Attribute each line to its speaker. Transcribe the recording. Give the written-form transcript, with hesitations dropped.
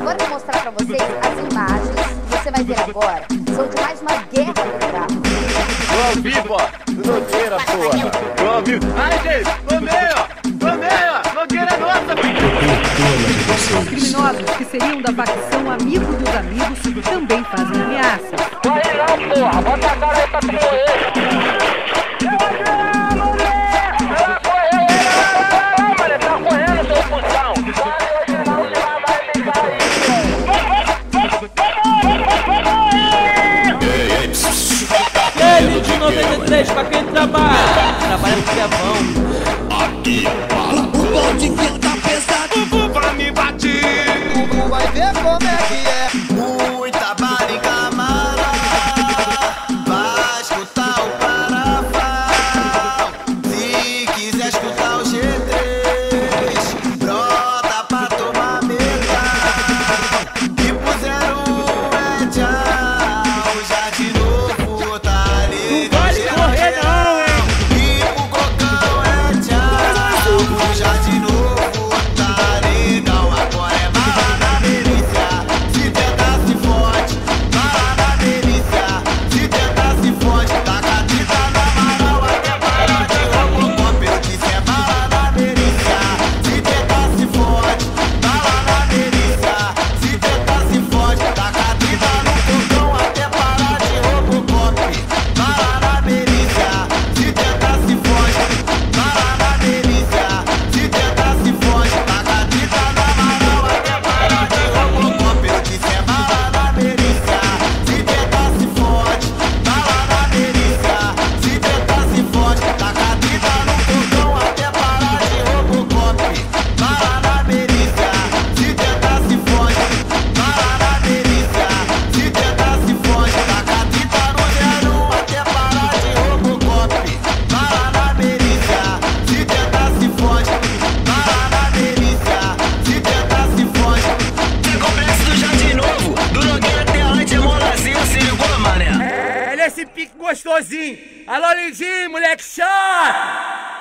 Speaker 1: Agora eu vou mostrar pra vocês as imagens que você vai ver agora. São de mais uma guerra do tráfico.
Speaker 2: Tô ao vivo, ó. Do Nogueira, porra. Tô ao vivo. Ai, gente, tomei, ó. Tomei, ó. Nogueira é nossa,
Speaker 3: Os criminosos que seriam da facção Amigo dos Amigos também fazem ameaças.
Speaker 4: Vai não, porra. Bota a cara aí pra tu morrer.
Speaker 5: De 93 pra quem trabalha pro Kevão.
Speaker 6: Aqui o bonde que tá pesado.
Speaker 2: Bubu vai me bater.
Speaker 6: Bubu vai ver como é que é. Muita bala em camada. Vai escutar o Parafal. Se quiser escutar o G3, brota pra tomar meta. E puseram é tchau. Já de novo tá ali.
Speaker 5: Correr não, hein?
Speaker 6: E o cocão é tchau. Já de novo tá legal. Agora é bala na delícia. Se tentar se fode, bala na delícia. Se tentar se fode, tá catita na moral. Até para de Robocop. Eu disse é bala na delícia. Se tentar se fode, bala na delícia. Se tentar se fode, tá catita no cocão. Até parar de Robocop. Bala na delícia. Se tentar se fode, bala na delícia. Se tentar se fode, tá catita na moral. Até parar de Robocop. Eu disse é bala na delícia. Se tentar se fode, bala na delícia. Se tentar se fode, tá catita no cocão. Até parar de Robocop. Bala na delícia. Se tentar se fode, bala na delícia. Se tentar se fode, tá catita no 01. Até parar de Robocop. Bala na delícia. Se tentar se fode, bala na delícia. Se tentar se fode.
Speaker 7: Tem complexo do Jardim Novo, do Nogueira até antes, é molazinha, se ligou, mané?
Speaker 5: É nesse pique gostosinho. Alô, Lindinho, moleque chato.